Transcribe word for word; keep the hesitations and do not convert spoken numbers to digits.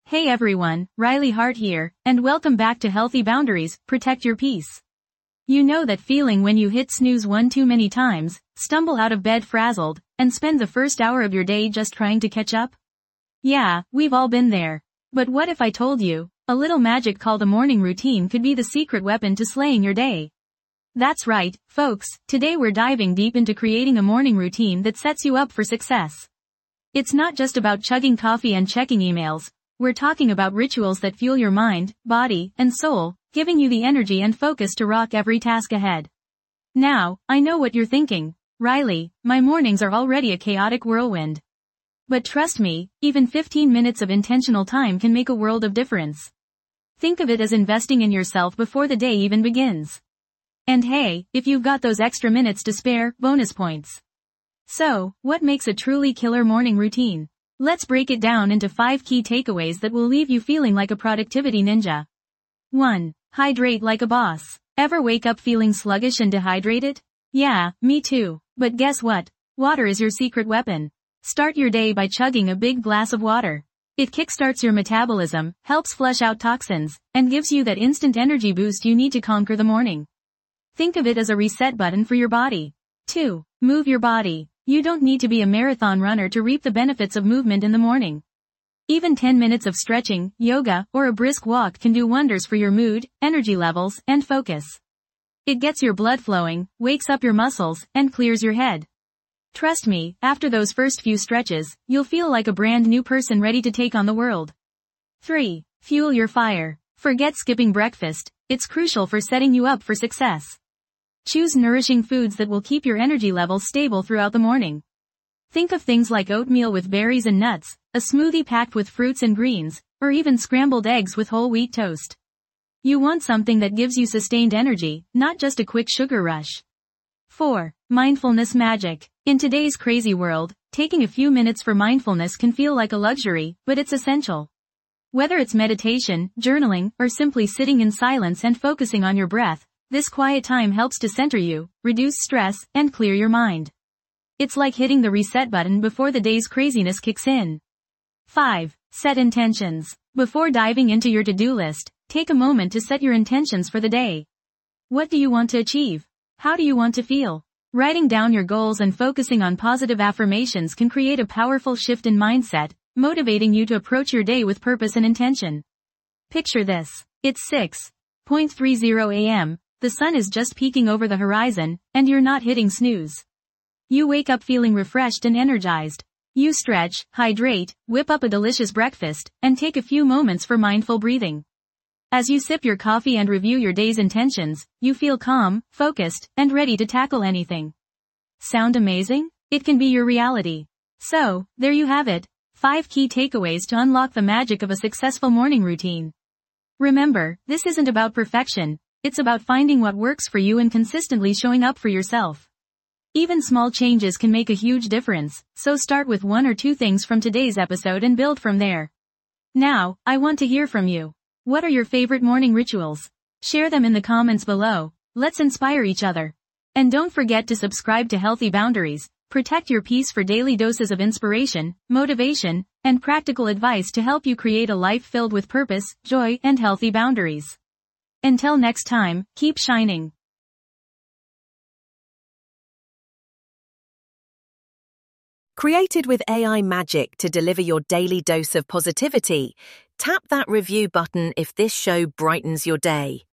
Hey everyone, Riley Hart here, and welcome back to Healthy Boundaries, Protect Your Peace. You know that feeling when you hit snooze one too many times, stumble out of bed frazzled, and spend the first hour of your day just trying to catch up? Yeah, we've all been there. But what if I told you, a little magic called a morning routine could be the secret weapon to slaying your day? That's right, folks, today we're diving deep into creating a morning routine that sets you up for success. It's not just about chugging coffee and checking emails. We're talking about rituals that fuel your mind, body, and soul, giving you the energy and focus to rock every task ahead. Now, I know what you're thinking. Riley, my mornings are already a chaotic whirlwind. But trust me, even fifteen minutes of intentional time can make a world of difference. Think of it as investing in yourself before the day even begins. And hey, if you've got those extra minutes to spare, bonus points. So, what makes a truly killer morning routine? Let's break it down into five key takeaways that will leave you feeling like a productivity ninja. one. Hydrate like a boss. Ever wake up feeling sluggish and dehydrated? Yeah, me too. But guess what? Water is your secret weapon. Start your day by chugging a big glass of water. It kickstarts your metabolism, helps flush out toxins, and gives you that instant energy boost you need to conquer the morning. Think of it as a reset button for your body. two. Move your body. You don't need to be a marathon runner to reap the benefits of movement in the morning. Even ten minutes of stretching, yoga, or a brisk walk can do wonders for your mood, energy levels, and focus. It gets your blood flowing, wakes up your muscles, and clears your head. Trust me, after those first few stretches, you'll feel like a brand new person ready to take on the world. three. Fuel your fire. Forget skipping breakfast, it's crucial for setting you up for success. Choose nourishing foods that will keep your energy levels stable throughout the morning. Think of things like oatmeal with berries and nuts, a smoothie packed with fruits and greens, or even scrambled eggs with whole wheat toast. You want something that gives you sustained energy, not just a quick sugar rush. four. Mindfulness magic. In today's crazy world, taking a few minutes for mindfulness can feel like a luxury, but it's essential. Whether it's meditation, journaling, or simply sitting in silence and focusing on your breath, this quiet time helps to center you, reduce stress, and clear your mind. It's like hitting the reset button before the day's craziness kicks in. five. Set intentions. Before diving into your to-do list, take a moment to set your intentions for the day. What do you want to achieve? How do you want to feel? Writing down your goals and focusing on positive affirmations can create a powerful shift in mindset, motivating you to approach your day with purpose and intention. Picture this. It's six thirty a m, the sun is just peeking over the horizon, and you're not hitting snooze. You wake up feeling refreshed and energized. You stretch, hydrate, whip up a delicious breakfast, and take a few moments for mindful breathing. As you sip your coffee and review your day's intentions, you feel calm, focused, and ready to tackle anything. Sound amazing? It can be your reality. So, there you have it. Five key takeaways to unlock the magic of a successful morning routine. Remember, this isn't about perfection. It's about finding what works for you and consistently showing up for yourself. Even small changes can make a huge difference, so start with one or two things from today's episode and build from there. Now, I want to hear from you. What are your favorite morning rituals? Share them in the comments below. Let's inspire each other. And don't forget to subscribe to Healthy Boundaries. Protect your peace for daily doses of inspiration, motivation, and practical advice to help you create a life filled with purpose, joy, and healthy boundaries. Until next time, keep shining. Created with A I magic to deliver your daily dose of positivity, tap that review button if this show brightens your day.